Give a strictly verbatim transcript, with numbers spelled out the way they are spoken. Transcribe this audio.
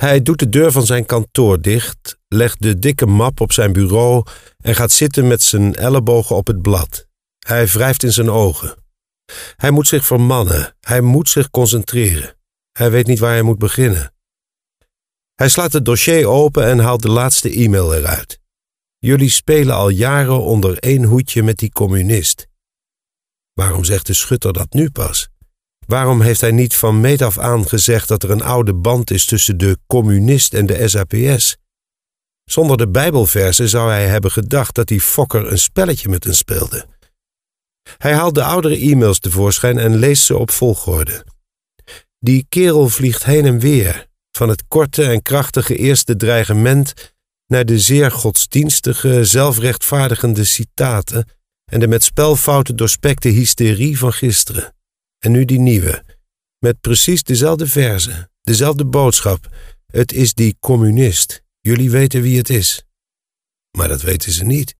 Hij doet de deur van zijn kantoor dicht, legt de dikke map op zijn bureau en gaat zitten met zijn ellebogen op het blad. Hij wrijft in zijn ogen. Hij moet zich vermannen, hij moet zich concentreren. Hij weet niet waar hij moet beginnen. Hij slaat het dossier open en haalt de laatste e-mail eruit. Jullie spelen al jaren onder één hoedje met die communist. Waarom zegt de schutter dat nu pas? Waarom heeft hij niet van meet af aan gezegd dat er een oude band is tussen de communist en de S A P S? Zonder de Bijbelverzen zou hij hebben gedacht dat die fokker een spelletje met hem speelde. Hij haalt de oudere e-mails tevoorschijn en leest ze op volgorde. Die kerel vliegt heen en weer, van het korte en krachtige eerste dreigement naar de zeer godsdienstige, zelfrechtvaardigende citaten en de met spelfouten doorspekte hysterie van gisteren. En nu die nieuwe, met precies dezelfde verzen, dezelfde boodschap. Het is die communist. Jullie weten wie het is. Maar dat weten ze niet.